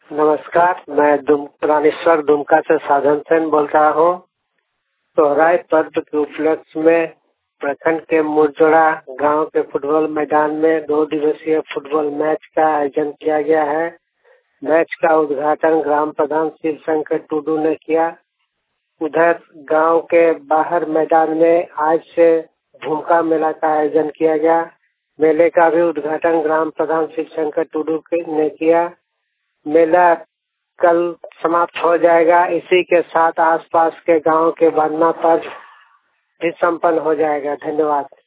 नमस्कार, मैं प्राणेश्वर दुमका से साधन सेन बोल रहा हूँ। सोहराय पर्व के उपलक्ष्य में प्रखंड के मुरजोड़ा गांव के फुटबॉल मैदान में 2 दिवसीय फुटबॉल मैच का आयोजन किया गया है। मैच का उद्घाटन ग्राम प्रधान शिव शंकर टुडू ने किया। उधर गांव के बाहर मैदान में आज से झुमका मेला का आयोजन किया गया। मेले का भी उद्घाटन ग्राम प्रधान शिव शंकर टुडू ने किया। मेला कल समाप्त हो जाएगा। इसी के साथ आसपास के गांव के वरना पर्व भी संपन्न हो जाएगा। धन्यवाद।